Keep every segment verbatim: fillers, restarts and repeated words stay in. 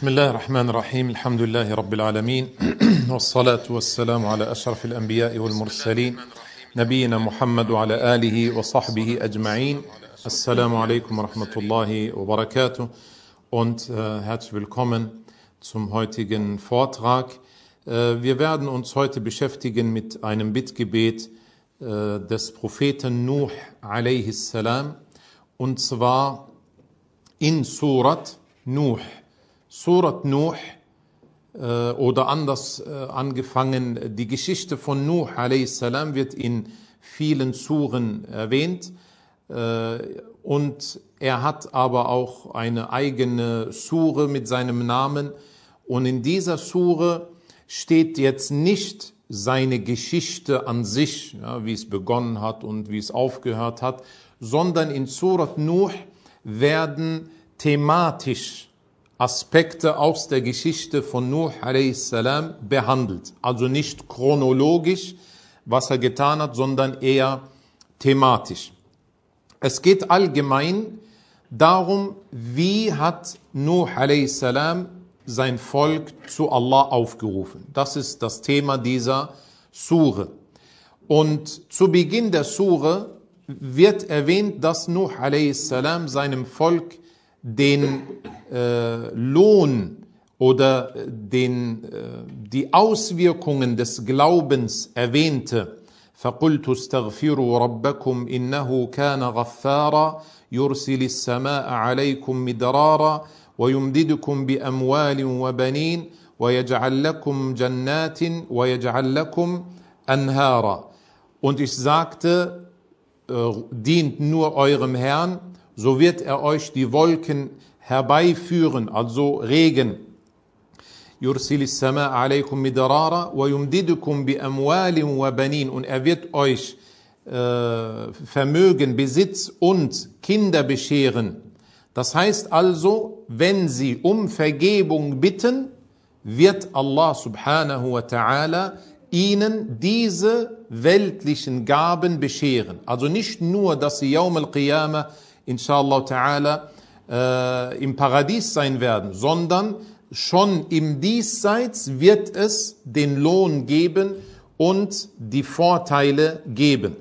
بسم الله الرحمن الرحيم الحمد لله رب العالمين والصلاة والسلام على أشرف الأنبياء والمرسلين نبينا محمد وعلى آله وصحبه أجمعين. Assalamu alaikum wa rahmatullahi wa barakatuh und äh, herzlich willkommen zum heutigen Vortrag. Äh, wir werden uns heute beschäftigen mit einem Bittgebet äh, des Propheten Nuh alaihi salam, und zwar in Surat Nuh. Surat Nuh äh, oder anders äh, angefangen, die Geschichte von Nuh alaihi salam wird in vielen Suren erwähnt, äh, und er hat aber auch eine eigene Sure mit seinem Namen, und in dieser Sure steht jetzt nicht seine Geschichte an sich, ja, wie es begonnen hat und wie es aufgehört hat, sondern in Surat Nuh werden thematisch Aspekte aus der Geschichte von Nuh alaihi salam behandelt. Also nicht chronologisch, was er getan hat, sondern eher thematisch. Es geht allgemein darum, wie hat Nuh alaihi salam sein Volk zu Allah aufgerufen. Das ist das Thema dieser Sure. Und zu Beginn der Sure wird erwähnt, dass Nuh alaihi salam seinem Volk den äh, Lohn oder den, äh, die Auswirkungen des Glaubens erwähnte. فَقُلْتُ اسْتَغْفِرُوا رَبَّكُمْ إِنَّهُ كَانَ غَفَّارًا يُرْسِلِ السَّمَاءَ عَلَيْكُمْ مِدْرَارًا وَيُمْدِدْكُمْ بِأَمْوَالٍ وَبَنِينَ وَيَجْعَلْ لَكُمْ جَنَّاتٍ وَيَجْعَلْ لَكُمْ أَنْهَارًا. Und ich sagte, äh, dient nur eurem Herrn, so wird er euch die Wolken herbeiführen, also Regen. يُرْسِلِ السَّمَاءَ عَلَيْكُمْ مِدْرَارًا وَيُمْدِدْكُمْ بِأَمْوَالٍ وَبَنِينَ. Und er wird euch äh, Vermögen, Besitz und Kinder bescheren. Das heißt also, wenn sie um Vergebung bitten, wird Allah subhanahu wa ta'ala ihnen diese weltlichen Gaben bescheren. Also nicht nur, dass sie Yawm al-Qiyamah inshallah ta'ala äh, im Paradies sein werden, sondern schon im Diesseits wird es den Lohn geben und die Vorteile geben.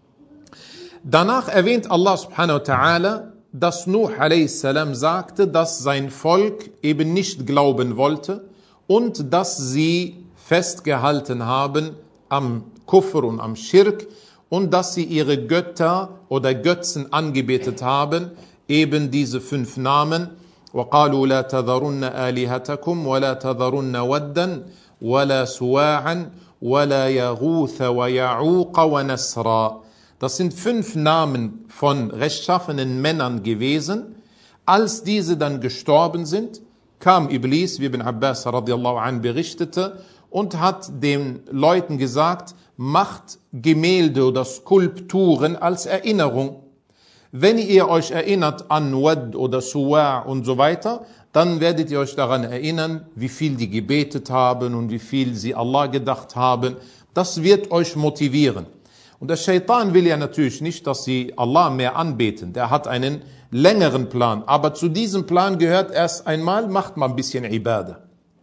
Danach erwähnt Allah subhanahu wa ta'ala, dass Nuh alaihi salam sagte, dass sein Volk eben nicht glauben wollte und dass sie festgehalten haben am Kufr und am Schirk und dass sie ihre Götter oder Götzen angebetet haben, eben diese fünf Namen. وَقَالُوا لَا تَذَرُنَّ آلِهَتَكُمْ وَلَا تَذَرُنَّ وَدًّا وَلَا سُوَاعًا وَلَا يَغُوثَ وَيَعُوقَ وَنَسْرًا. Das sind fünf Namen von rechtschaffenen Männern gewesen. Als diese dann gestorben sind, kam Iblis, wie Ibn Abbas radiallahu anh berichtete, und hat den Leuten gesagt, macht Gemälde oder Skulpturen als Erinnerung. Wenn ihr euch erinnert an Wad oder Suwa' und so weiter, dann werdet ihr euch daran erinnern, wie viel die gebetet haben und wie viel sie Allah gedacht haben. Das wird euch motivieren. Und der Shaitan will ja natürlich nicht, dass sie Allah mehr anbeten. Der hat einen längeren Plan. Aber zu diesem Plan gehört erst einmal, macht mal ein bisschen Ibadah.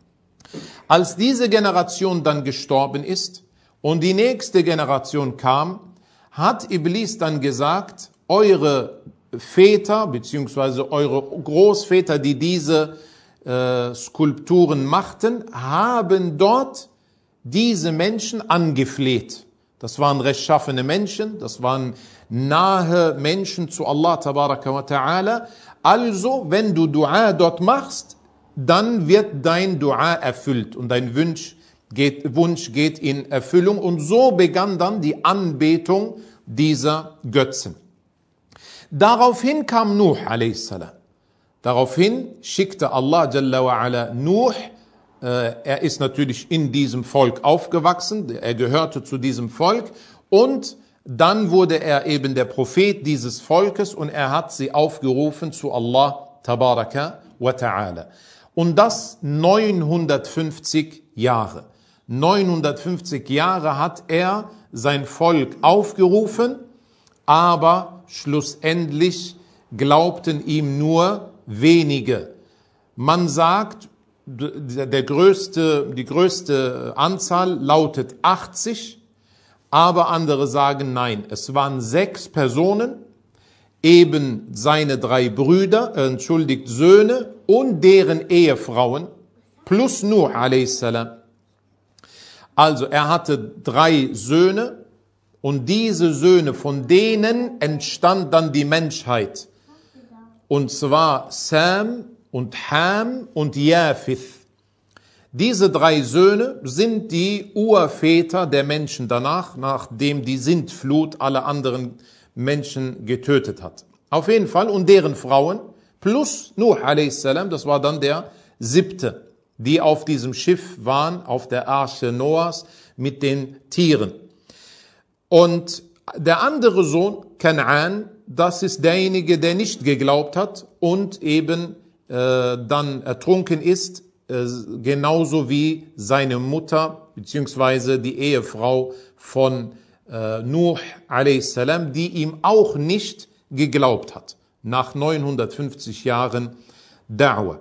Als diese Generation dann gestorben ist und die nächste Generation kam, hat Iblis dann gesagt, eure Väter bzw. eure Großväter, die diese äh, Skulpturen machten, haben dort diese Menschen angefleht. Das waren rechtschaffene Menschen, das waren nahe Menschen zu Allah tabaraka wa ta'ala. Also, wenn du Dua dort machst, dann wird dein Dua erfüllt und dein Wunsch geht, Wunsch geht in Erfüllung. Und so begann dann die Anbetung dieser Götzen. Daraufhin kam Nuh alaihi salam. Daraufhin schickte Allah jalla wa ala Nuh. Er ist natürlich in diesem Volk aufgewachsen, er gehörte zu diesem Volk, und dann wurde er eben der Prophet dieses Volkes und er hat sie aufgerufen zu Allah tabaraka wa ta'ala. Und das neunhundertfünfzig Jahre. neunhundertfünfzig Jahre hat er sein Volk aufgerufen, aber schlussendlich glaubten ihm nur wenige. Man sagt, der größte, die größte Anzahl lautet achtzig, aber andere sagen nein. Es waren sechs Personen, eben seine drei Brüder, äh, entschuldigt, Söhne und deren Ehefrauen, plus Nuh a.s. Also er hatte drei Söhne und diese Söhne, von denen entstand dann die Menschheit. Und zwar Sam und Ham und Japheth. Diese drei Söhne sind die Urväter der Menschen danach, nachdem die Sintflut alle anderen Menschen getötet hat. Auf jeden Fall, und deren Frauen, plus Nuh a.s., das war dann der siebte, die auf diesem Schiff waren, auf der Arche Noahs, mit den Tieren. Und der andere Sohn, Kanaan, das ist derjenige, der nicht geglaubt hat und eben äh, dann ertrunken ist, äh, genauso wie seine Mutter, beziehungsweise die Ehefrau von äh, Nuh a.s., die ihm auch nicht geglaubt hat, nach neunhundertfünfzig Jahren Da'wah.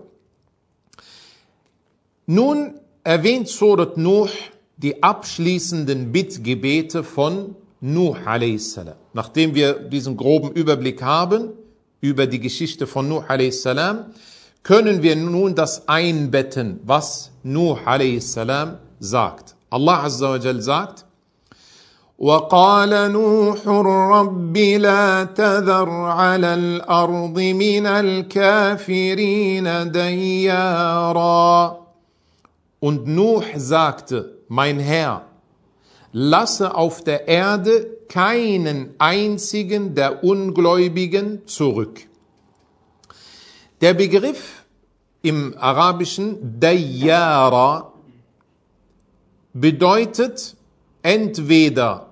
Nun erwähnt Surat Nuh die abschließenden Bittgebete von Nuh a.s. Nachdem wir diesen groben Überblick haben über die Geschichte von Nuh a.s., können wir nun das einbetten, was Nuh a.s. sagt. Allah Azza wa Jal sagt: وَقَالَ نُوحٌ رَبِّ لَا تَذَرْ عَلَى الْأَرْضِ مِنَ الْكَافِرِينَ دَيَّارًا. Und Nuh sagte: Mein Herr, lasse auf der Erde keinen einzigen der Ungläubigen zurück. Der Begriff im Arabischen Dayyara bedeutet entweder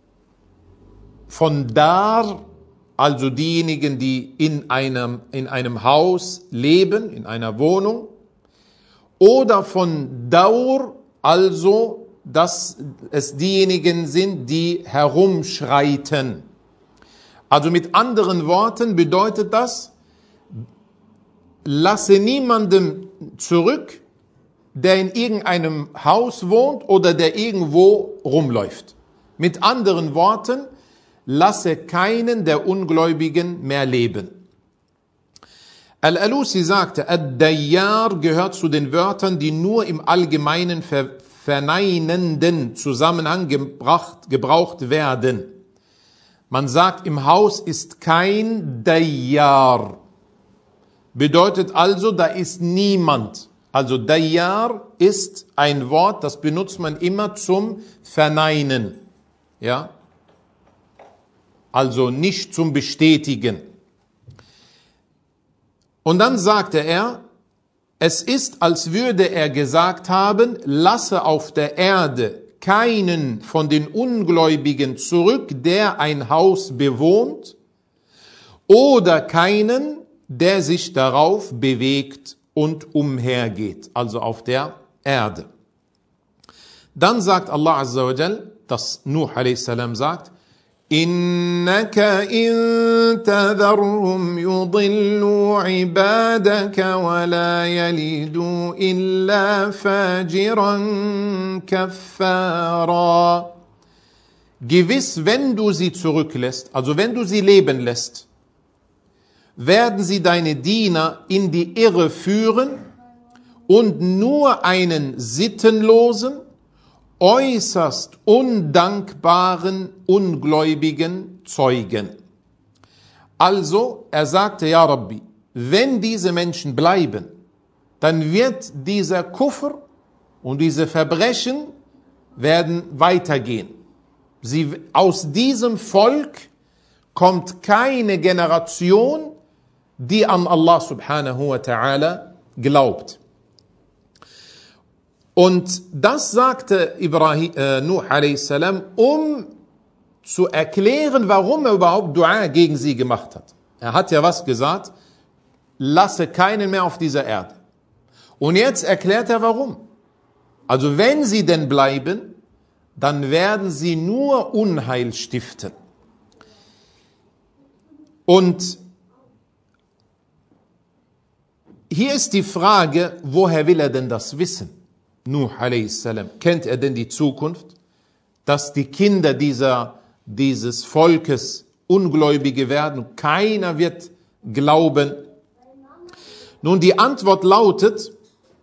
von Dar, also diejenigen, die in einem, in einem Haus leben, in einer Wohnung, oder von Daur, also dass es diejenigen sind, die herumschreiten. Also mit anderen Worten bedeutet das, lasse niemanden zurück, der in irgendeinem Haus wohnt oder der irgendwo rumläuft. Mit anderen Worten, lasse keinen der Ungläubigen mehr leben. Al-Alusi sagte, Ad-Dayyar gehört zu den Wörtern, die nur im allgemeinen ver verneinenden Zusammenhang gebracht, gebraucht werden. Man sagt, im Haus ist kein Dayyar. Bedeutet also, da ist niemand. Also Dayyar ist ein Wort, das benutzt man immer zum Verneinen. Ja? Also nicht zum Bestätigen. Und dann sagte er, es ist, als würde er gesagt haben, lasse auf der Erde keinen von den Ungläubigen zurück, der ein Haus bewohnt, oder keinen, der sich darauf bewegt und umhergeht, also auf der Erde. Dann sagt Allah Azza wa Jal, dass Nuh a.s. sagt, Innaka in tadharhum yudillu ibadaka wa la yalidu illa fajiran kaffara. Gewiss, wenn du sie zurücklässt, also wenn du sie leben lässt, werden sie deine Diener in die Irre führen und nur einen sittenlosen, äußerst undankbaren, ungläubigen zeugen. Also, er sagte, ja Rabbi, wenn diese Menschen bleiben, dann wird dieser Kufr und diese Verbrechen werden weitergehen. Sie, aus diesem Volk kommt keine Generation, die an Allah subhanahu wa ta'ala glaubt. Und das sagte Ibrahim, äh, Nuh a.s., um zu erklären, warum er überhaupt Dua gegen sie gemacht hat. Er hat ja was gesagt, lasse keinen mehr auf dieser Erde. Und jetzt erklärt er, warum. Also wenn sie denn bleiben, dann werden sie nur Unheil stiften. Und hier ist die Frage, woher will er denn das wissen? Nuh a.s. Kennt er denn die Zukunft? Dass die Kinder dieser, dieses Volkes Ungläubige werden, keiner wird glauben. Nun, die Antwort lautet,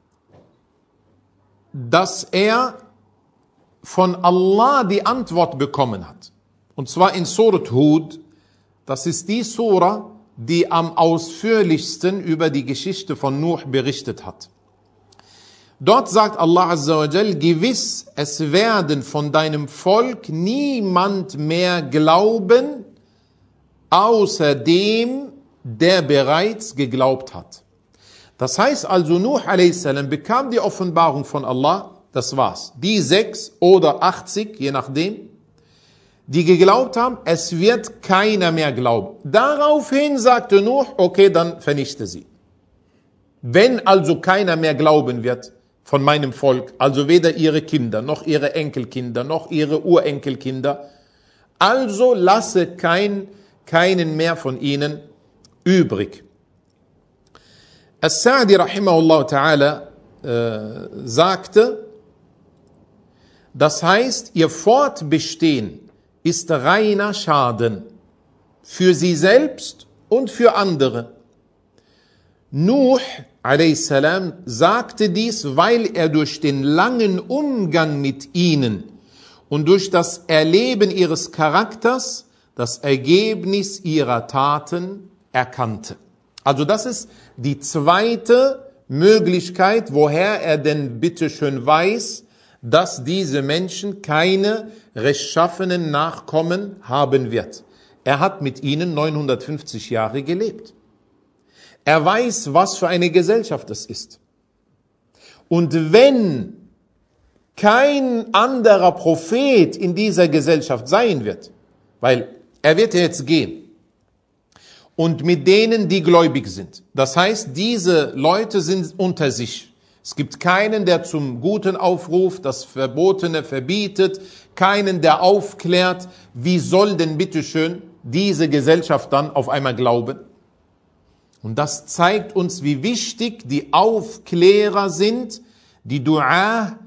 dass er von Allah die Antwort bekommen hat. Und zwar in Surat Hud, das ist die Sura, die am ausführlichsten über die Geschichte von Nuh berichtet hat. Dort sagt Allah Azza wa Jal, gewiss, es werden von deinem Volk niemand mehr glauben, außer dem, der bereits geglaubt hat. Das heißt also, Nuh a s. bekam die Offenbarung von Allah, das war's. Die sechs oder achtzig, je nachdem, die geglaubt haben, es wird keiner mehr glauben. Daraufhin sagte Nuh, okay, dann vernichte sie. Wenn also keiner mehr glauben wird von meinem Volk, also weder ihre Kinder, noch ihre Enkelkinder, noch ihre Urenkelkinder, also lasse kein, keinen mehr von ihnen übrig. As-Sa'di rahimahullah ta'ala äh, sagte, das heißt, ihr Fortbestehen ist reiner Schaden für sie selbst und für andere. Nuh a.s. sagte dies, weil er durch den langen Umgang mit ihnen und durch das Erleben ihres Charakters das Ergebnis ihrer Taten erkannte. Also das ist die zweite Möglichkeit, woher er denn bitteschön weiß, dass diese Menschen keine rechtschaffenen Nachkommen haben wird. Er hat mit ihnen neunhundertfünfzig Jahre gelebt. Er weiß, was für eine Gesellschaft es ist. Und wenn kein anderer Prophet in dieser Gesellschaft sein wird, weil er wird ja jetzt gehen, und mit denen, die gläubig sind. Das heißt, diese Leute sind unter sich. Es gibt keinen, der zum Guten aufruft, das Verbotene verbietet, keinen, der aufklärt. Wie soll denn bitteschön diese Gesellschaft dann auf einmal glauben? Und das zeigt uns, wie wichtig die Aufklärer sind, die Dua,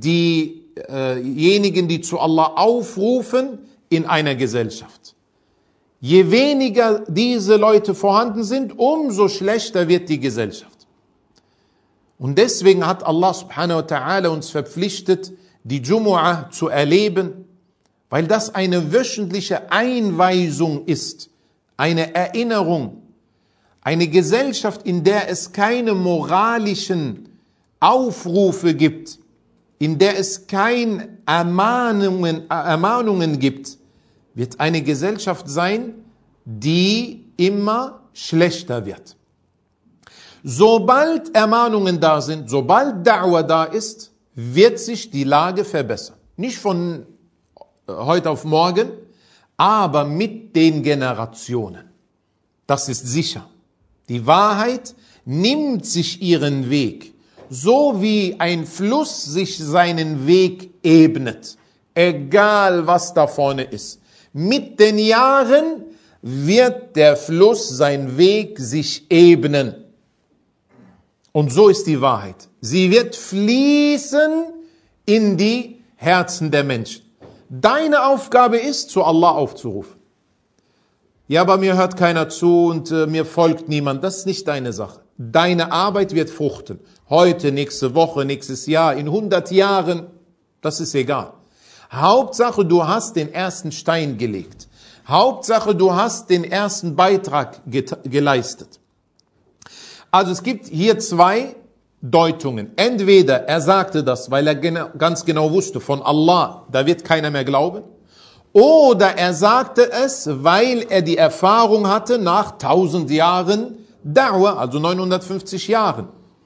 diejenigen, die zu Allah aufrufen in einer Gesellschaft. Je weniger diese Leute vorhanden sind, umso schlechter wird die Gesellschaft. Und deswegen hat Allah subhanahu wa ta'ala uns verpflichtet, die Jumu'ah zu erleben, weil das eine wöchentliche Einweisung ist, eine Erinnerung, eine Gesellschaft, in der es keine moralischen Aufrufe gibt, in der es keine Ermahnungen, Ermahnungen gibt, wird eine Gesellschaft sein, die immer schlechter wird. Sobald Ermahnungen da sind, sobald Da'wah da ist, wird sich die Lage verbessern. Nicht von heute auf morgen, aber mit den Generationen. Das ist sicher. Die Wahrheit nimmt sich ihren Weg, so wie ein Fluss sich seinen Weg ebnet, egal was da vorne ist. Mit den Jahren wird der Fluss seinen Weg sich ebnen. Und so ist die Wahrheit. Sie wird fließen in die Herzen der Menschen. Deine Aufgabe ist, zu Allah aufzurufen. Ja, aber mir hört keiner zu und äh, mir folgt niemand. Das ist nicht deine Sache. Deine Arbeit wird fruchten. Heute, nächste Woche, nächstes Jahr, in hundert Jahren, das ist egal. Hauptsache, du hast den ersten Stein gelegt. Hauptsache, du hast den ersten Beitrag geleistet. Also es gibt hier zwei Deutungen. Entweder er sagte das, weil er genau, ganz genau wusste, von Allah, da wird keiner mehr glauben. Oder er sagte es, weil er die Erfahrung hatte nach tausend Jahren Da'wah, also neunhundertfünfzig Jahren.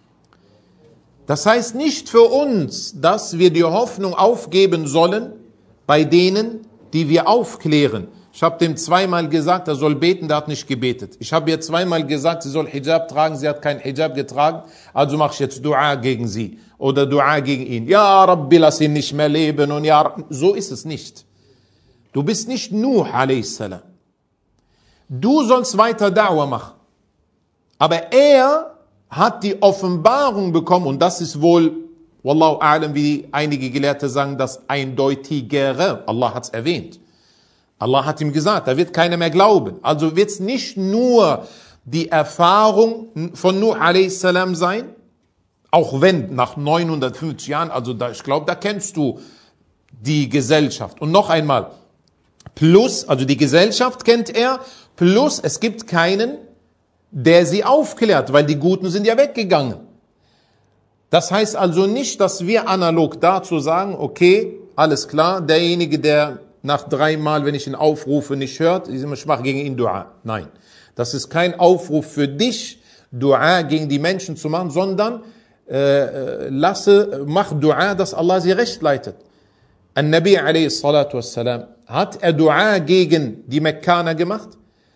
Das heißt nicht für uns, dass wir die Hoffnung aufgeben sollen bei denen, die wir aufklären. Ich habe dem zweimal gesagt, er soll beten, der hat nicht gebetet. Ich habe ihr zweimal gesagt, sie soll Hijab tragen, sie hat keinen Hijab getragen, also mache ich jetzt Dua gegen sie oder Dua gegen ihn. Ja Rabbi, lass ihn nicht mehr leben und ja Rabbi. So ist es nicht. Du bist nicht Nuh a.s. Du sollst weiter Da'wah machen. Aber er hat die Offenbarung bekommen, und das ist wohl, Wallahu a'lam, wie einige Gelehrte sagen, das Eindeutigere. Allah hat es erwähnt. Allah hat ihm gesagt, da wird keiner mehr glauben. Also wird es nicht nur die Erfahrung von Nuh a.s. sein, auch wenn nach neunhundertfünfzig Jahren, also da, ich glaube, da kennst du die Gesellschaft. Und noch einmal, plus, also die Gesellschaft kennt er, plus es gibt keinen, der sie aufklärt, weil die Guten sind ja weggegangen. Das heißt also nicht, dass wir analog dazu sagen, okay, alles klar, derjenige, der nach dreimal, wenn ich ihn aufrufe, nicht hört, ich mache gegen ihn Dua. Nein, das ist kein Aufruf für dich, Dua gegen die Menschen zu machen, sondern äh, lasse, mach Dua, dass Allah sie recht leitet. An-Nabi a.s. hat er Dua gegen die Mekkaner gemacht?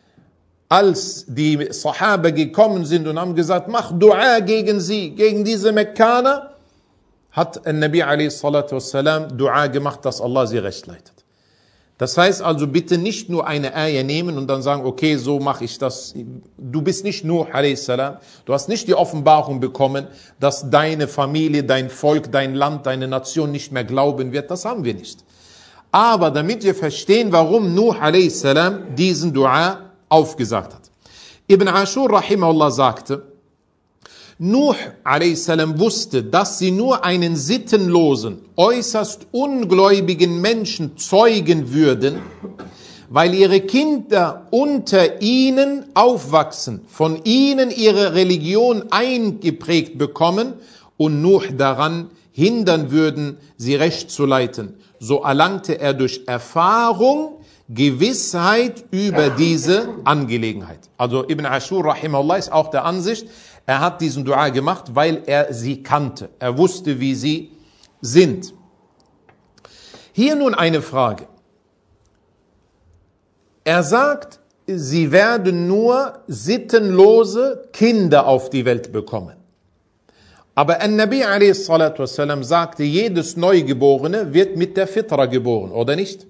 Als die Sahaba gekommen sind und haben gesagt, mach Dua gegen sie, gegen diese Mekkaner, hat An-Nabi a.s. Dua gemacht, dass Allah sie recht leitet. Das heißt also, bitte nicht nur eine Ayah nehmen und dann sagen, okay, so mache ich das. Du bist nicht Nuh a.s. Du hast nicht die Offenbarung bekommen, dass deine Familie, dein Volk, dein Land, deine Nation nicht mehr glauben wird. Das haben wir nicht. Aber damit wir verstehen, warum Nuh a.s. diesen Dua aufgesagt hat. Ibn Ashur rahimahullah sagte, Nuh a.s. wusste, dass sie nur einen sittenlosen, äußerst ungläubigen Menschen zeugen würden, weil ihre Kinder unter ihnen aufwachsen, von ihnen ihre Religion eingeprägt bekommen und Nuh daran hindern würden, sie recht zu leiten. So erlangte er durch Erfahrung Gewissheit über diese Angelegenheit. Also Ibn Ashur rahimahullah ist auch der Ansicht, er hat diesen Dua gemacht, weil er sie kannte. Er wusste, wie sie sind. Hier nun eine Frage. Er sagt, sie werden nur sittenlose Kinder auf die Welt bekommen. Aber An-Nabi a.s. sagte, jedes Neugeborene wird mit der Fitra geboren, oder nicht?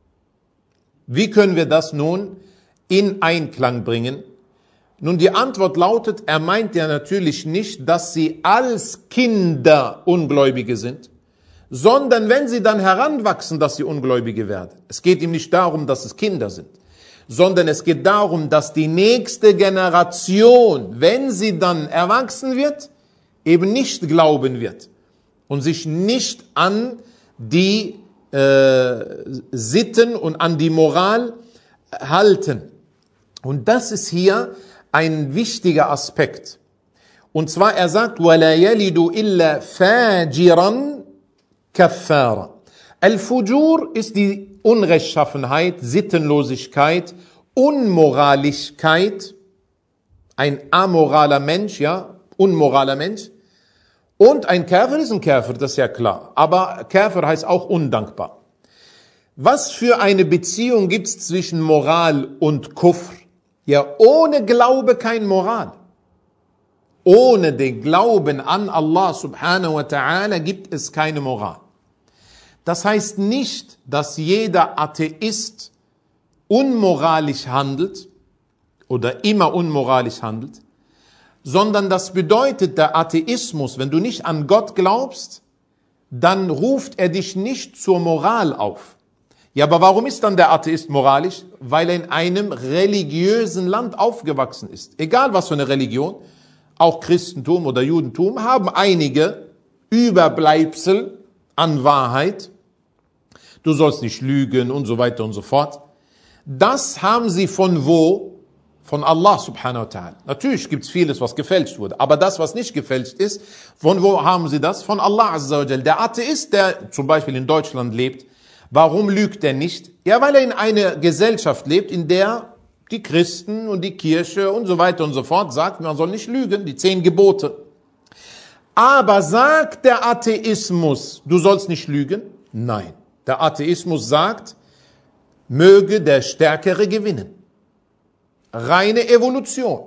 Wie können wir das nun in Einklang bringen? Nun, die Antwort lautet, er meint ja natürlich nicht, dass sie als Kinder Ungläubige sind, sondern wenn sie dann heranwachsen, dass sie Ungläubige werden. Es geht ihm nicht darum, dass es Kinder sind, sondern es geht darum, dass die nächste Generation, wenn sie dann erwachsen wird, eben nicht glauben wird und sich nicht an die äh, Sitten und an die Moral halten. Und das ist hier ein wichtiger Aspekt. Und zwar, er sagt, وَلَا يَلِدُ إِلَّا فَاجِرًا كَفَّارًا. Al-Fujur ist die Unrechtschaffenheit, Sittenlosigkeit, Unmoralischkeit, ein amoraler Mensch, ja, unmoraler Mensch. Und ein Kafir ist ein Kafir, das ist ja klar. Aber Kafir heißt auch undankbar. Was für eine Beziehung gibt es zwischen Moral und Kufr? Ja, ohne Glaube kein Moral. Ohne den Glauben an Allah subhanahu wa ta'ala gibt es keine Moral. Das heißt nicht, dass jeder Atheist unmoralisch handelt oder immer unmoralisch handelt, sondern das bedeutet, der Atheismus, wenn du nicht an Gott glaubst, dann ruft er dich nicht zur Moral auf. Ja, aber warum ist dann der Atheist moralisch? Weil er in einem religiösen Land aufgewachsen ist. Egal was für eine Religion, auch Christentum oder Judentum, haben einige Überbleibsel an Wahrheit. Du sollst nicht lügen und so weiter und so fort. Das haben sie von wo? Von Allah subhanahu wa ta'ala. Natürlich gibt es vieles, was gefälscht wurde, aber das, was nicht gefälscht ist, von wo haben sie das? Von Allah azza wa jal. Der Atheist, der zum Beispiel in Deutschland lebt, warum lügt er nicht? Ja, weil er in einer Gesellschaft lebt, in der die Christen und die Kirche und so weiter und so fort sagt, man soll nicht lügen, die zehn Gebote. Aber sagt der Atheismus, du sollst nicht lügen? Nein. Der Atheismus sagt, möge der Stärkere gewinnen. Reine Evolution.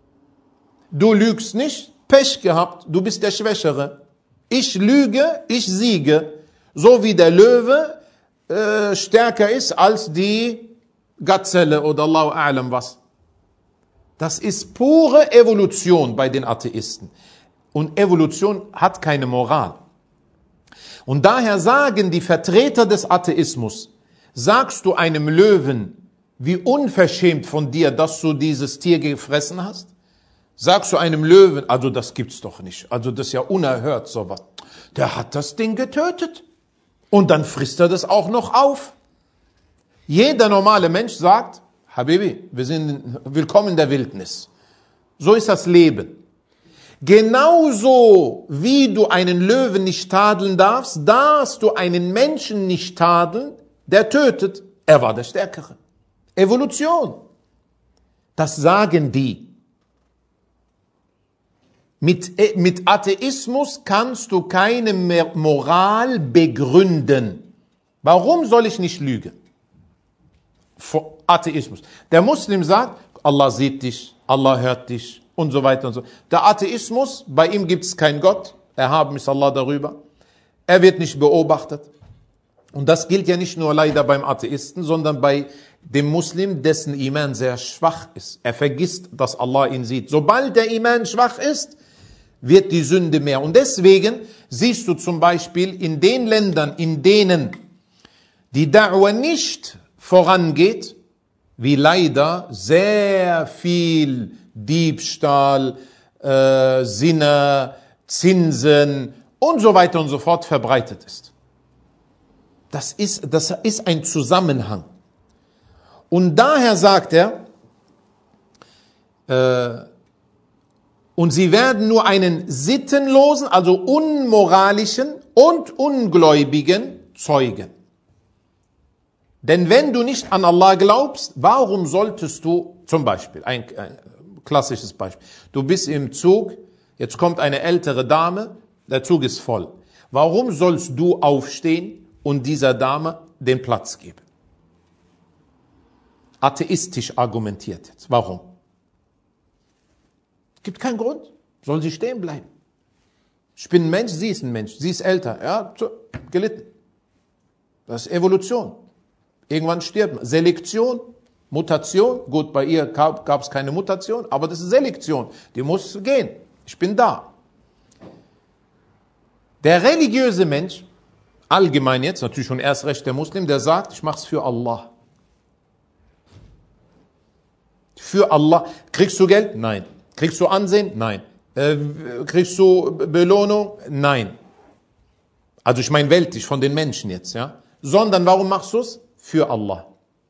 Du lügst nicht, Pech gehabt, du bist der Schwächere. Ich lüge, ich siege. So wie der Löwe äh, stärker ist als die Gazelle oder Allahu a'lam was. Das ist pure Evolution bei den Atheisten. Und Evolution hat keine Moral. Und daher sagen die Vertreter des Atheismus, sagst du einem Löwen, wie unverschämt von dir, dass du dieses Tier gefressen hast? Sagst du einem Löwen, also das gibt's doch nicht, also das ist ja unerhört sowas. Der hat das Ding getötet und dann frisst er das auch noch auf. Jeder normale Mensch sagt, Habibi, wir sind willkommen in der Wildnis. So ist das Leben. Genauso wie du einen Löwen nicht tadeln darfst, darfst du einen Menschen nicht tadeln, der tötet. Er war der Stärkere. Evolution. Das sagen die. Mit, mit Atheismus kannst du keine Moral begründen. Warum soll ich nicht lügen? Vor Atheismus. Der Muslim sagt, Allah sieht dich, Allah hört dich und so weiter und so. Der Atheismus, bei ihm gibt es keinen Gott, erhaben ist Allah darüber. Er wird nicht beobachtet. Und das gilt ja nicht nur leider beim Atheisten, sondern bei dem Muslim, dessen Iman sehr schwach ist. Er vergisst, dass Allah ihn sieht. Sobald der Iman schwach ist, wird die Sünde mehr. Und deswegen siehst du zum Beispiel in den Ländern, in denen die Da'wah nicht vorangeht, wie leider sehr viel Diebstahl, äh, Sinne, Zinsen und so weiter und so fort verbreitet ist. Das ist, das ist ein Zusammenhang. Und daher sagt er, äh, und sie werden nur einen sittenlosen, also unmoralischen und ungläubigen zeugen. Denn wenn du nicht an Allah glaubst, warum solltest du, zum Beispiel, ein, ein klassisches Beispiel, du bist im Zug, jetzt kommt eine ältere Dame, der Zug ist voll. Warum sollst du aufstehen und dieser Dame den Platz geben? Atheistisch argumentiert jetzt. Warum? Gibt keinen Grund. Soll sie stehen bleiben. Ich bin ein Mensch, sie ist ein Mensch. Sie ist älter. Ja, gelitten. Das ist Evolution. Irgendwann stirbt man. Selektion, Mutation. Gut, bei ihr gab es keine Mutation, aber das ist Selektion. Die muss gehen. Ich bin da. Der religiöse Mensch, allgemein jetzt, natürlich schon erst recht der Muslim, der sagt, ich mache es für Allah. Für Allah. Kriegst du Geld? Nein. Kriegst du Ansehen? Nein. Äh, kriegst du Belohnung? Nein. Also ich meine weltlich, von den Menschen jetzt, ja. Sondern warum machst du es? Für Allah.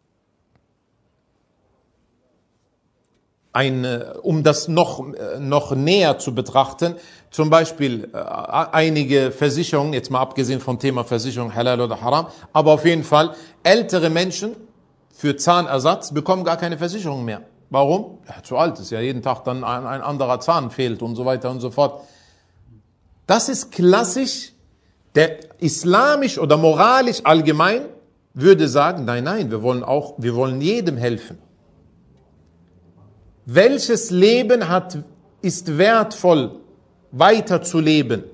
Ein, um das noch, noch näher zu betrachten, zum Beispiel äh, einige Versicherungen, jetzt mal abgesehen vom Thema Versicherung, Halal oder Haram, aber auf jeden Fall, ältere Menschen für Zahnersatz bekommen gar keine Versicherung mehr. Warum? Ja, zu alt ist ja, jeden Tag dann ein, ein anderer Zahn fehlt und so weiter und so fort. Das ist klassisch, der islamisch oder moralisch allgemein würde sagen, nein, nein, wir wollen auch, wir wollen jedem helfen. Welches Leben hat, ist wertvoll, weiter zu leben?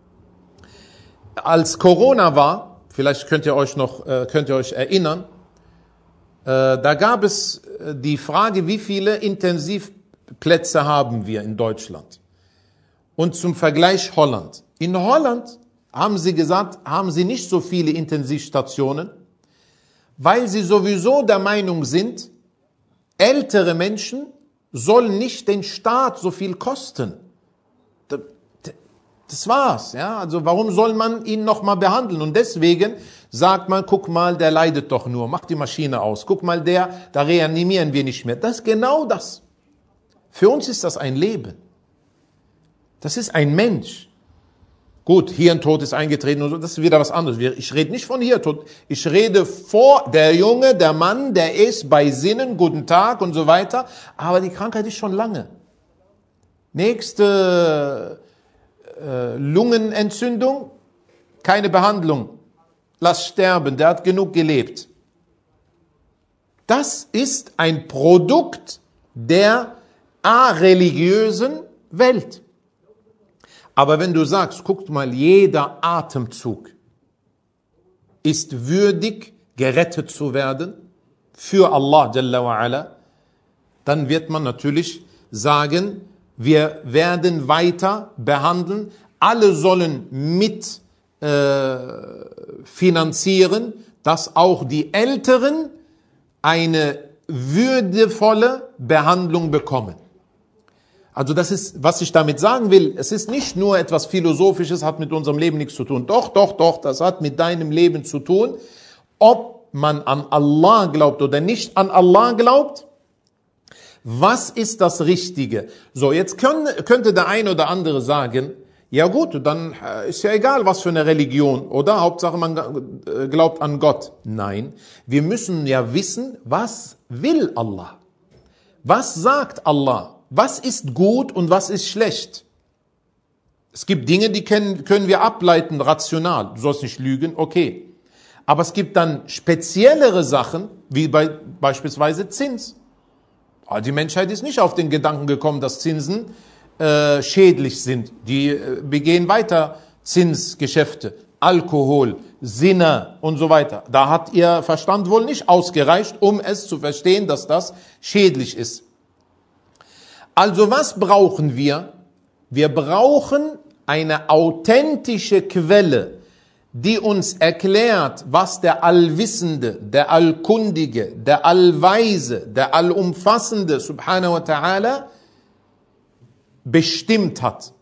Als Corona war, vielleicht könnt ihr euch noch, könnt ihr euch erinnern, da gab es die Frage, wie viele Intensivplätze haben wir in Deutschland? Und zum Vergleich Holland. In Holland haben sie gesagt, haben sie nicht so viele Intensivstationen, weil sie sowieso der Meinung sind, ältere Menschen sollen nicht den Staat so viel kosten. Das war's, ja. Also warum soll man ihn noch mal behandeln? Und deswegen sagt man, guck mal, der leidet doch nur, mach die Maschine aus. Guck mal, der, da reanimieren wir nicht mehr. Das ist genau das. Für uns ist das ein Leben. Das ist ein Mensch. Gut, Hirntod ist eingetreten und so, das ist wieder was anderes. Ich rede nicht von Hirntod. Ich rede vor der Junge, der Mann, der ist bei Sinnen, guten Tag und so weiter. Aber die Krankheit ist schon lange. Nächste äh, Lungenentzündung, keine Behandlung. Lass sterben, der hat genug gelebt. Das ist ein Produkt der areligiösen Welt. Aber wenn du sagst, guck mal, jeder Atemzug ist würdig, gerettet zu werden für Allah Jalla wa Ala, dann wird man natürlich sagen, wir werden weiter behandeln, alle sollen mit äh, finanzieren, dass auch die Älteren eine würdevolle Behandlung bekommen. Also das ist, was ich damit sagen will, es ist nicht nur etwas Philosophisches, hat mit unserem Leben nichts zu tun. Doch, doch, doch, das hat mit deinem Leben zu tun. Ob man an Allah glaubt oder nicht an Allah glaubt, was ist das Richtige? So, jetzt können, könnte der ein oder andere sagen, ja gut, dann ist ja egal, was für eine Religion, oder? Hauptsache man glaubt an Gott. Nein, wir müssen ja wissen, was will Allah? Was sagt Allah? Was ist gut und was ist schlecht? Es gibt Dinge, die können, können wir ableiten, rational. Du sollst nicht lügen, okay. Aber es gibt dann speziellere Sachen, wie bei, beispielsweise Zins. Die Menschheit ist nicht auf den Gedanken gekommen, dass Zinsen äh, schädlich sind. Die äh, begehen weiter Zinsgeschäfte, Alkohol, Sinne und so weiter. Da hat ihr Verstand wohl nicht ausgereicht, um es zu verstehen, dass das schädlich ist. Also was brauchen wir? Wir brauchen eine authentische Quelle, die uns erklärt, was der Allwissende, der Allkundige, der Allweise, der Allumfassende, subhanahu wa ta'ala, bestimmt hat.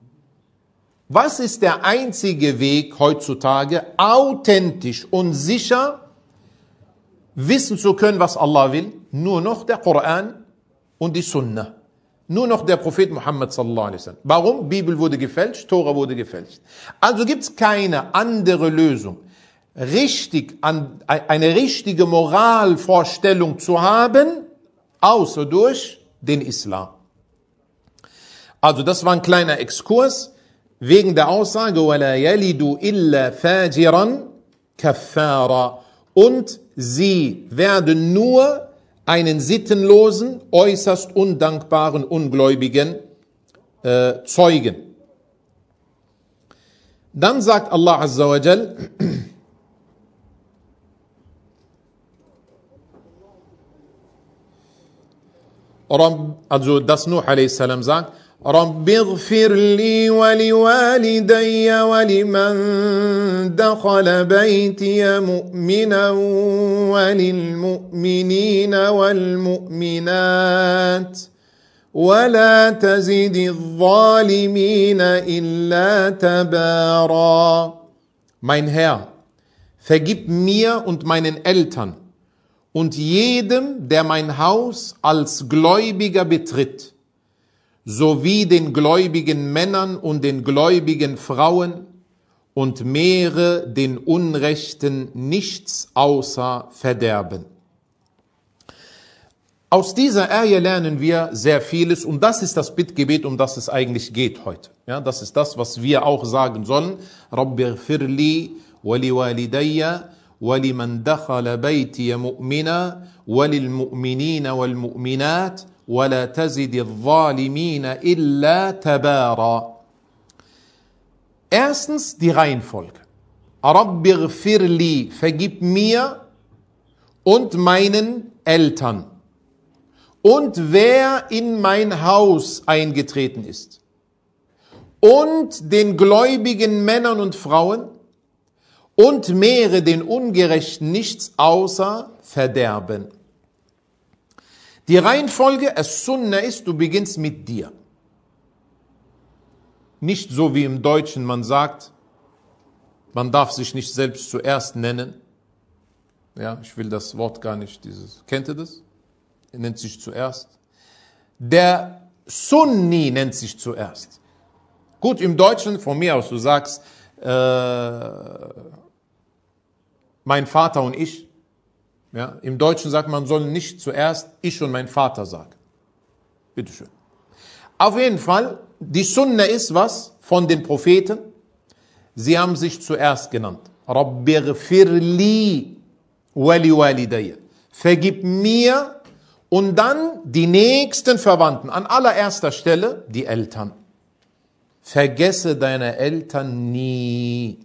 Was ist der einzige Weg heutzutage, authentisch und sicher wissen zu können, was Allah will? Nur noch der Koran und die Sunna. Nur noch der Prophet Muhammad sallallahu alaihi wasallam. Warum? Bibel wurde gefälscht, Tora wurde gefälscht. Also gibt es keine andere Lösung, richtig an, eine richtige Moralvorstellung zu haben, außer durch den Islam. Also das war ein kleiner Exkurs wegen der Aussage وَلَا يَلِدُ إِلَّا فَاجِرًا كَفَّارًا. Und sie werden nur einen sittenlosen, äußerst undankbaren, ungläubigen äh, zeugen. Dann sagt Allah Azza wa Jal, also das Nuh a.s. sagt, رَبِّ اغْفِرْ لِي وَلِوَالِدَيَّ وَلِمَنْ دَخَلَ بَيْتِيَ مُؤْمِنًا وَلِلْمُؤْمِنِينَ وَالْمُؤْمِنَاتِ وَلَا تَزِدِ الظَّالِمِينَ إِلَّا تَبَارًا. Mein Herr, vergib mir und meinen Eltern und jedem, der mein Haus als Gläubiger betritt, sowie den gläubigen Männern und den gläubigen Frauen, und mehre den Unrechten nichts außer Verderben. Aus dieser Ayah lernen wir sehr vieles, und das ist das Bittgebet, um das es eigentlich geht heute. Ja, das ist das, was wir auch sagen sollen. Rabbi ighfirli wa liwalidayya wa liman dakhala baytiya mu'mina wa lil mu'minina wal mu'minat وَلَا تَزِدِ الظَّالِمِينَ إِلَّا تَبَارًا. Erstens die Reihenfolge. رَبِّ اغْفِرْ لِي, vergib mir und meinen Eltern und wer in mein Haus eingetreten ist und den gläubigen Männern und Frauen und mehre den Ungerechten nichts außer Verderben. Die Reihenfolge, es Sunna ist, du beginnst mit dir. Nicht so wie im Deutschen man sagt, man darf sich nicht selbst zuerst nennen. Ja, ich will das Wort gar nicht, dieses, kennt ihr das? Er nennt sich zuerst. Der Sunni nennt sich zuerst. Gut, im Deutschen, von mir aus, du sagst, äh, mein Vater und ich. Ja, im Deutschen sagt man, soll nicht zuerst ich und mein Vater sagen. Bitteschön. Auf jeden Fall, die Sunna ist was von den Propheten? Sie haben sich zuerst genannt. Rabbighfir li wa liwalidayya. Vergib mir und dann die nächsten Verwandten. An allererster Stelle die Eltern. Vergesse deine Eltern nie.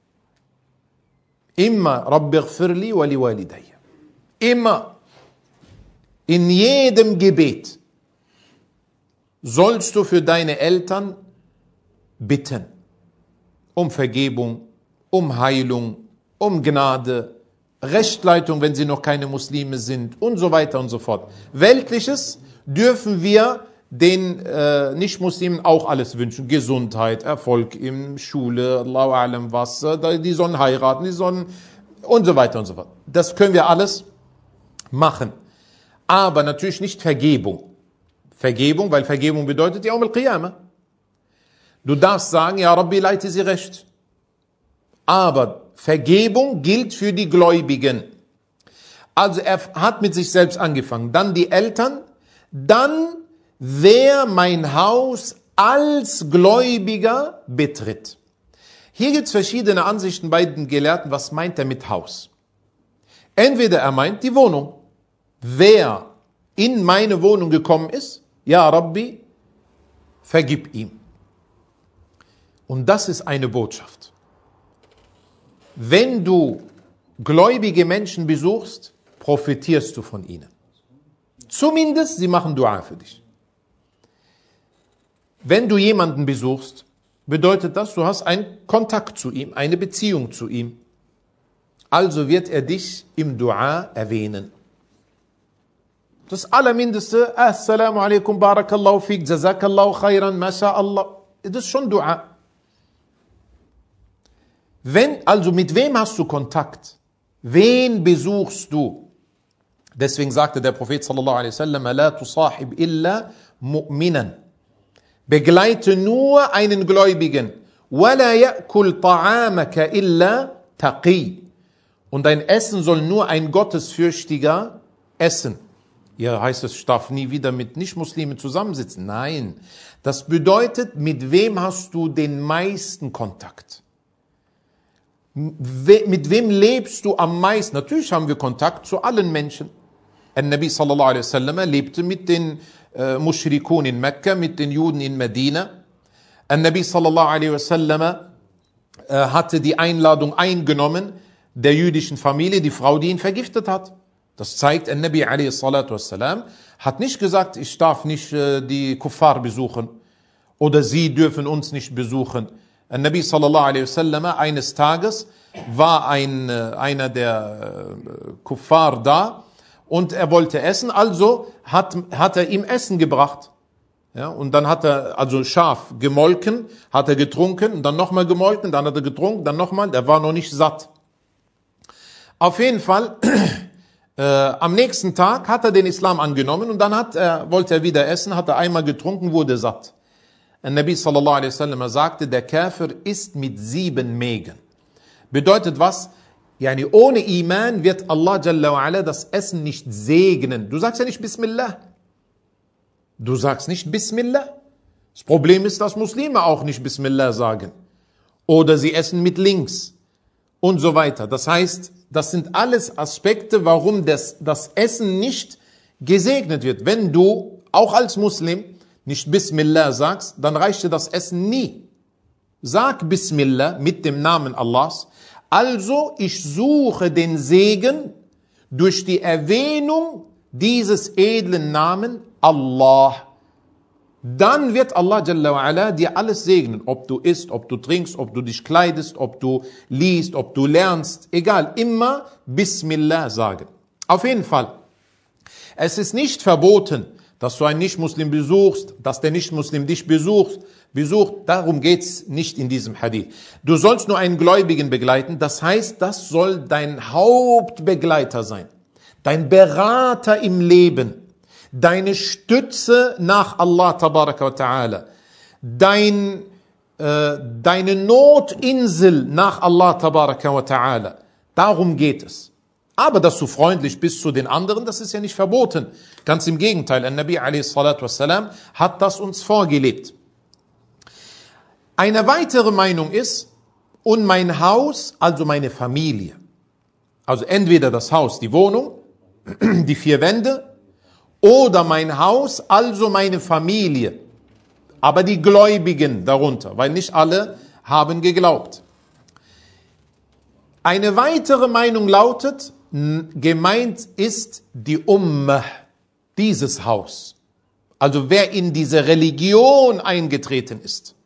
Immer Rabbighfir li wa liwalidayya. Immer, in jedem Gebet. sollst du für deine Eltern bitten. Um Vergebung, um Heilung, um Gnade, Rechtleitung, wenn sie noch keine Muslime sind und so weiter und so fort. Weltliches dürfen wir den äh, Nicht-Muslimen auch alles wünschen. Gesundheit, Erfolg in Schule, Allahu A'lam was, äh, die sollen heiraten, die sollen und so weiter und so fort. Das können wir alles machen. Aber natürlich nicht Vergebung. Vergebung, weil Vergebung bedeutet Yaum al-Qiyamah. Du darfst sagen, ja Rabbi, leite sie recht. Aber Vergebung gilt für die Gläubigen. Also er hat mit sich selbst angefangen. Dann die Eltern. Dann, wer mein Haus als Gläubiger betritt. Hier gibt es verschiedene Ansichten bei den Gelehrten. Was meint er mit Haus? Entweder er meint die Wohnung. Wer in meine Wohnung gekommen ist, ja Rabbi, vergib ihm. Und das ist eine Botschaft. Wenn du gläubige Menschen besuchst, profitierst du von ihnen. Zumindest sie machen Dua für dich. Wenn du jemanden besuchst, bedeutet das, du hast einen Kontakt zu ihm, eine Beziehung zu ihm. Also wird er dich im Dua erwähnen. Das Allermindeste, Assalamu alaikum, barakallahu fik, jazakallahu khairan, masha'Allah. Das ist schon Dua. Wenn, also mit wem hast du Kontakt? Wen besuchst du? Deswegen sagte der Prophet sallallahu alaihi wasallam, la tusahib illa mu'minan. Begleite nur einen Gläubigen. Wala ya'kul ta'amaka illa taqi. Und dein Essen soll nur ein Gottesfürchtiger essen. Ja, heißt es, ich darf nie wieder mit Nicht-Muslimen zusammensitzen. Nein, das bedeutet, mit wem hast du den meisten Kontakt? Mit wem lebst du am meisten? Natürlich haben wir Kontakt zu allen Menschen. An-Nabi sallallahu alaihi wasallam lebte mit den äh, Mushrikun in Mekka, mit den Juden in Medina. An-Nabi sallallahu alaihi wasallam äh, hatte die Einladung eingenommen der jüdischen Familie, die Frau, die ihn vergiftet hat. Das zeigt, An-Nabi alaihi salatu wassalam hat nicht gesagt, ich darf nicht äh, die Kuffar besuchen oder sie dürfen uns nicht besuchen. An-Nabi sallallahu alaihi wasallam, eines Tages war ein, einer der äh, Kuffar da und er wollte essen, also hat, hat er ihm Essen gebracht. Ja, und dann hat er also Schaf gemolken, hat er getrunken, und dann nochmal gemolken, dann hat er getrunken, dann nochmal, der war noch nicht satt. Auf jeden Fall, äh, am nächsten Tag hat er den Islam angenommen und dann hat er, wollte er wieder essen, hat er einmal getrunken, wurde satt. An-Nabi sallallahu alaihi wasallam sagte, der Käfer isst mit sieben Mägen. Bedeutet was? Yani ohne Iman wird Allah Jalla wa Ala das Essen nicht segnen. Du sagst ja nicht Bismillah. Du sagst nicht Bismillah. Das Problem ist, dass Muslime auch nicht Bismillah sagen. Oder sie essen mit links und so weiter. Das heißt, das sind alles Aspekte, warum das, das Essen nicht gesegnet wird. Wenn du auch als Muslim nicht Bismillah sagst, dann reicht dir das Essen nie. Sag Bismillah mit dem Namen Allahs. Also ich suche den Segen durch die Erwähnung dieses edlen Namen Allah. Dann wird Allah Jalla wa Ala dir alles segnen. Ob du isst, ob du trinkst, ob du dich kleidest, ob du liest, ob du lernst. Egal, immer Bismillah sagen. Auf jeden Fall. Es ist nicht verboten, dass du einen Nicht-Muslim besuchst, dass der Nicht-Muslim dich besucht, besucht. Darum geht's nicht in diesem Hadith. Du sollst nur einen Gläubigen begleiten. Das heißt, das soll dein Hauptbegleiter sein. Dein Berater im Leben. Deine Stütze nach Allah tabaraka wa ta'ala. Dein, äh, deine Notinsel nach Allah tabaraka wa ta'ala. Darum geht es. Aber dass du freundlich bist zu den anderen, das ist ja nicht verboten. Ganz im Gegenteil, An-Nabi alaihi salatu wassalam hat das uns vorgelebt. Eine weitere Meinung ist, und mein Haus, also meine Familie. Also entweder das Haus, die Wohnung, die vier Wände, oder mein Haus, also meine Familie. Aber die Gläubigen darunter, weil nicht alle haben geglaubt. Eine weitere Meinung lautet, gemeint ist die Ummah, dieses Haus. Also wer in diese Religion eingetreten ist.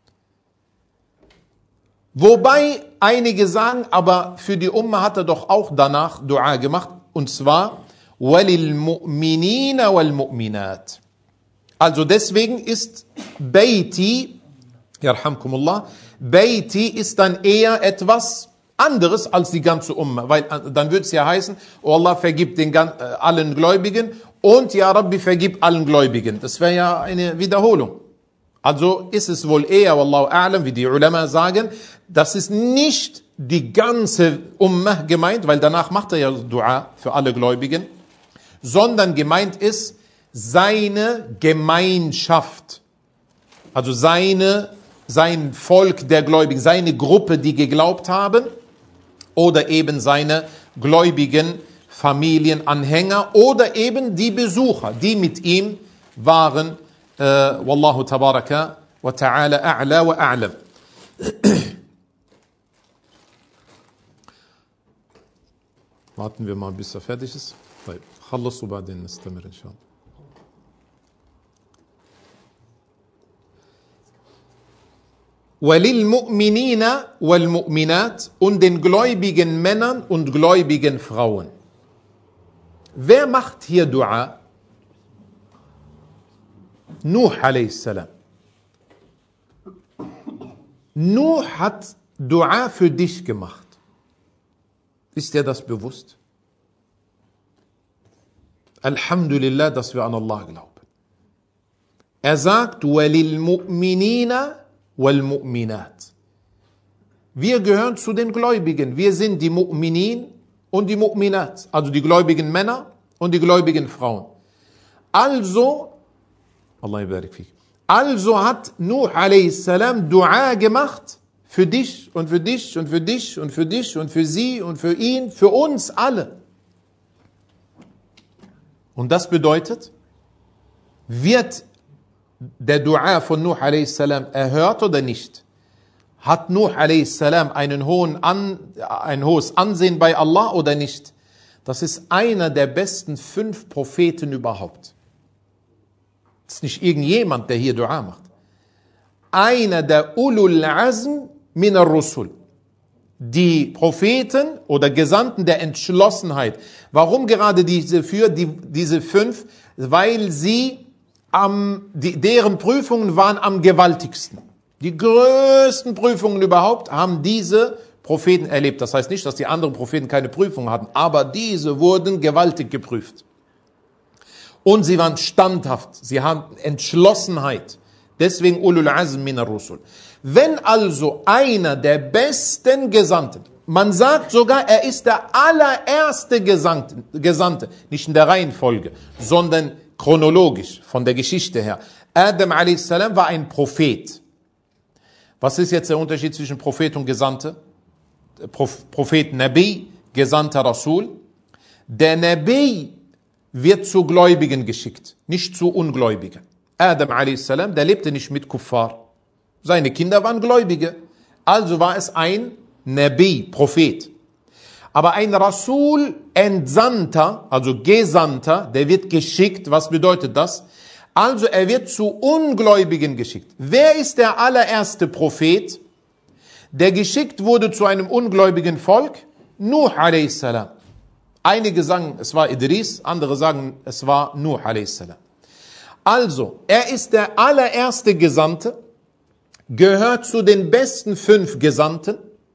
Wobei einige sagen, aber für die Umma hat er doch auch danach Dua gemacht. Und zwar, وَلِلْمُؤْمِنِينَ وَالْمُؤْمِنَاتِ. Also deswegen ist Beiti, Yarhamkumullah, Beiti ist dann eher etwas anderes als die ganze Umma. Weil dann würde es ja heißen, oh Allah vergibt den, äh, allen Gläubigen und Ja Rabbi vergib allen Gläubigen. Das wäre ja eine Wiederholung. Also ist es wohl eher, Wallahu a'lam, wie die Ulama sagen, das ist nicht die ganze Ummah gemeint, weil danach macht er ja Dua für alle Gläubigen, sondern gemeint ist seine Gemeinschaft. Also seine, sein Volk der Gläubigen, seine Gruppe, die geglaubt haben, oder eben seine gläubigen Familienanhänger oder eben die Besucher, die mit ihm waren. Äh, Wallahu tabaraka wa ta'ala a'la wa a'lam. Warten wir mal, bis er fertig ist. طيب خلصوا بعدين نستمر إن شاء الله. وَلِلْمُؤْمِنِينَ وَالْمُؤْمِنَاتِ und den gläubigen Männern und gläubigen Frauen. Wer macht hier Dua? Nuh a.s. Nuh hat Dua für dich gemacht. Ist dir das bewusst? Alhamdulillah, dass wir an Allah glauben. Er sagt, وَلِلْمُؤْمِنِينَ وَالْمُؤْمِنَاتِ. Wir gehören zu den Gläubigen. Wir sind die Mu'minin und die Mu'minat. Also die gläubigen Männer und die gläubigen Frauen. Also, Allah yabarik fik. Also hat Nuh a.s. Dua gemacht für dich und für dich und für dich und für dich und für sie und für ihn, für uns alle. Und das bedeutet, wird der Dua von Nuh a.s. erhört oder nicht? Hat Nuh a.s. einen hohen An, ein hohes Ansehen bei Allah oder nicht? Das ist einer der besten fünf Propheten überhaupt. Das ist nicht irgendjemand, der hier Dua macht. Einer der Ulul Azm min ar-Rusul. Die Propheten oder Gesandten der Entschlossenheit. Warum gerade diese vier, die, diese fünf? Weil sie am, die, deren Prüfungen waren am gewaltigsten. Die größten Prüfungen überhaupt haben diese Propheten erlebt. Das heißt nicht, dass die anderen Propheten keine Prüfungen hatten, aber diese wurden gewaltig geprüft. Und sie waren standhaft, sie hatten Entschlossenheit. Deswegen Ulul Azm min ar-Rusul. Wenn also einer der besten Gesandten, man sagt sogar, er ist der allererste Gesandte, Gesandte, nicht in der Reihenfolge, sondern chronologisch, von der Geschichte her. Adam a s. war ein Prophet. Was ist jetzt der Unterschied zwischen Prophet und Gesandte? Prophet Nabi, Gesandter Rasul. Der Nabi wird zu Gläubigen geschickt, nicht zu Ungläubigen. Adam a s. der lebte nicht mit Kuffar. Seine Kinder waren Gläubige. Also war es ein Nabi, Prophet. Aber ein Rasul, Entsandter, also Gesandter, der wird geschickt. Was bedeutet das? Also er wird zu Ungläubigen geschickt. Wer ist der allererste Prophet, der geschickt wurde zu einem ungläubigen Volk? Nuh a.s. Einige sagen, es war Idris, andere sagen, es war Nuh a.s. Also, er ist der allererste Gesandte, gehört zu den besten fünf Gesandten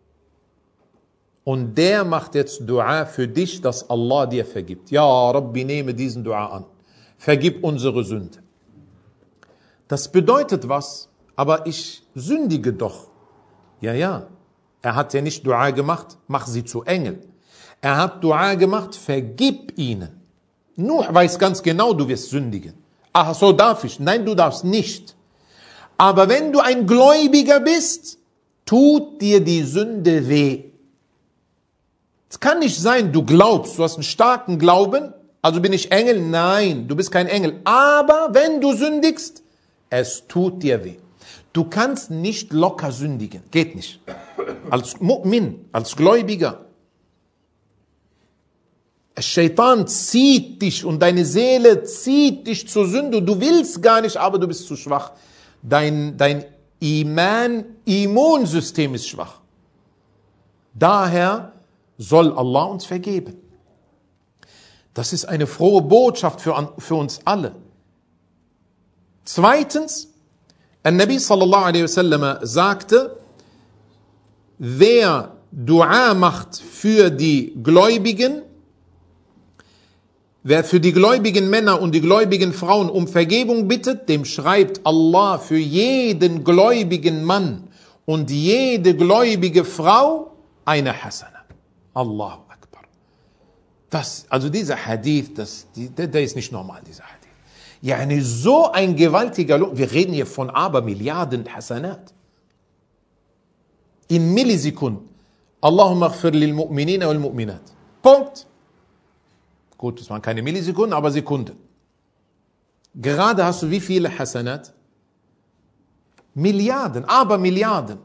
und der macht jetzt Dua für dich, dass Allah dir vergibt. Ja, Rabbi, nehme diesen Dua an. Vergib unsere Sünde. Das bedeutet was? Aber ich sündige doch. Ja, ja. Er hat ja nicht Dua gemacht, mach sie zu Engeln. Er hat Dua gemacht, vergib ihnen. Nuh weiß ganz genau, du wirst sündigen. Ach, so darf ich. Nein, du darfst nicht. Aber wenn du ein Gläubiger bist, tut dir die Sünde weh. Es kann nicht sein, du glaubst, du hast einen starken Glauben, also bin ich Engel? Nein, du bist kein Engel. Aber wenn du sündigst, es tut dir weh. Du kannst nicht locker sündigen, geht nicht. Als Mu'min, als Gläubiger. Es Shaitan zieht dich und deine Seele zieht dich zur Sünde. Du willst gar nicht, aber du bist zu schwach. Dein, dein Iman, Immunsystem ist schwach. Daher soll Allah uns vergeben. Das ist eine frohe Botschaft für, für uns alle. Zweitens, An-Nabi sallallahu alaihi wasallam sagte, wer Dua macht für die Gläubigen, wer für die gläubigen Männer und die gläubigen Frauen um Vergebung bittet, dem schreibt Allah für jeden gläubigen Mann und jede gläubige Frau eine Hasana. Allahu Akbar. Das, also dieser Hadith, das, die, der, der ist nicht normal, dieser Hadith. Ja, eine so ein gewaltiger Lohn. Wir reden hier von Abermilliarden Hasanat. In Millisekunden. Allahumma ighfir lil mu'minina wal mu'minat. Punkt. Gut, das waren keine Millisekunden, aber Sekunden. Gerade hast du wie viele Hasanat? Milliarden, aber Milliarden.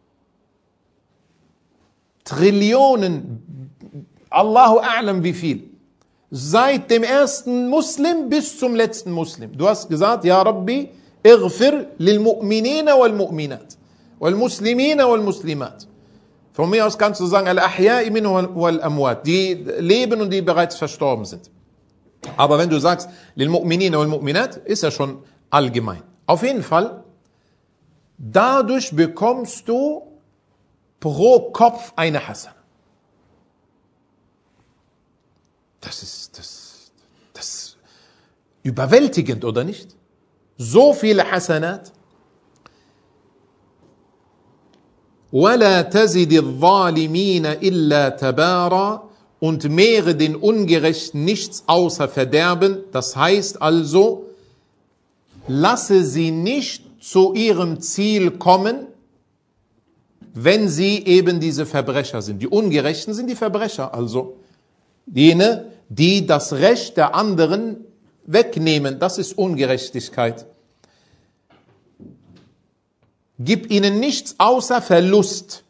Trillionen, Allahu a'lam wie viel. Seit dem ersten Muslim bis zum letzten Muslim. Du hast gesagt, Ja Rabbi, ighfir lil mu'minina wal mu'minat, wal muslimina wal muslimat. Von mir aus kannst du sagen, al-ahya'i minhum wal amwat, die leben und die bereits verstorben sind. Aber wenn du sagst, lil mu'minina wal mu'minat, ist ja schon allgemein. Auf jeden Fall, dadurch bekommst du pro Kopf eine Hasana. Das ist, das, das ist überwältigend, oder nicht? So viele Hasanat. وَلَا تَزِدِ الظَّالِمِينَ إِلَّا تَبَارًا, und mehre den Ungerechten nichts außer Verderben. Das heißt also, lasse sie nicht zu ihrem Ziel kommen, wenn sie eben diese Verbrecher sind. Die Ungerechten sind die Verbrecher, also jene, die das Recht der anderen wegnehmen. Das ist Ungerechtigkeit. Gib ihnen nichts außer Verlust.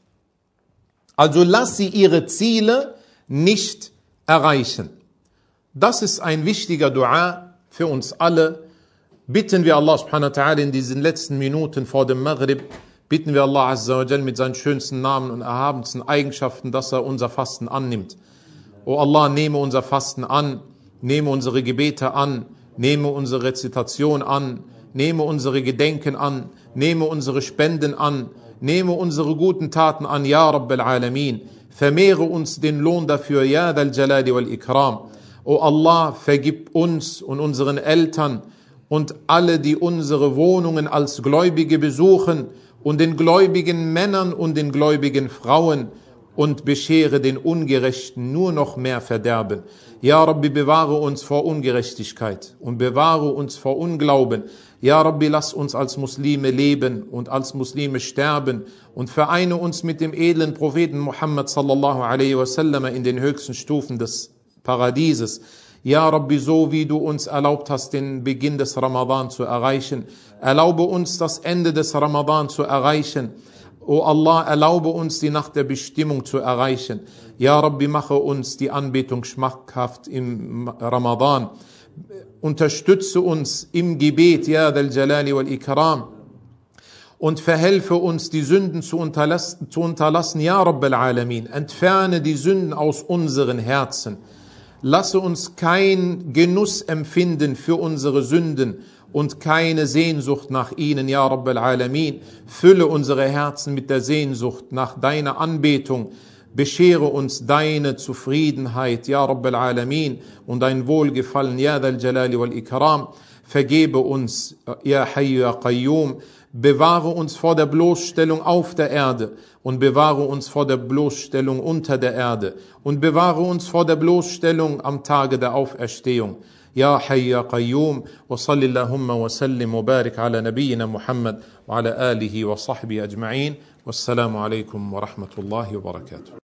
Also lass sie ihre Ziele nicht erreichen. Das ist ein wichtiger Dua für uns alle. Bitten wir Allah subhanahu wa ta'ala in diesen letzten Minuten vor dem Maghrib, bitten wir Allah azza wa jal mit seinen schönsten Namen und erhabensten Eigenschaften, dass er unser Fasten annimmt. O Allah, nehme unser Fasten an, nehme unsere Gebete an, nehme unsere Rezitation an, nehme unsere Gedenken an, nehme unsere Spenden an, nehme unsere guten Taten an, Ya Rabbal Alamin. Vermehre uns den Lohn dafür, Ya Dal Jalali wal Ikram. O Allah, vergib uns und unseren Eltern und alle, die unsere Wohnungen als Gläubige besuchen, und den gläubigen Männern und den gläubigen Frauen, und beschere den Ungerechten nur noch mehr Verderben. Ja Rabbi, bewahre uns vor Ungerechtigkeit und bewahre uns vor Unglauben. Ja Rabbi, lass uns als Muslime leben und als Muslime sterben und vereine uns mit dem edlen Propheten Muhammad sallallahu alaihi wasallam in den höchsten Stufen des Paradieses. Ja Rabbi, so wie du uns erlaubt hast, den Beginn des Ramadan zu erreichen, erlaube uns das Ende des Ramadan zu erreichen. O Allah, erlaube uns, die Nacht der Bestimmung zu erreichen. Ja Rabbi, mache uns die Anbetung schmackhaft im Ramadan. Unterstütze uns im Gebet, Ya Dal Jalali wal Ikram. Und verhelfe uns, die Sünden zu unterlassen, zu unterlassen, Ya Rabbal Alamin. Entferne die Sünden aus unseren Herzen. Lasse uns kein Genuss empfinden für unsere Sünden und keine Sehnsucht nach ihnen, Ya Rabbal Alamin. Fülle unsere Herzen mit der Sehnsucht nach deiner Anbetung. Beschere uns deine Zufriedenheit, Ya Rabbal Alamin, und dein Wohlgefallen, Ya Dal Jalali wal Ikram. Vergebe uns, Ya Hayyu Ya Qayyum. Bewahre uns vor der Bloßstellung auf der Erde und bewahre uns vor der Bloßstellung unter der Erde und bewahre uns vor der Bloßstellung am Tage der Auferstehung. Ya Hayy Ya Qayyum, wa sallillahumma wa sallim wa barik ala nabiyyina Muhammad wa ala alihi wa sahbihi ajma'in. Wassalamu alaikum wa rahmatullahi wa barakatuh.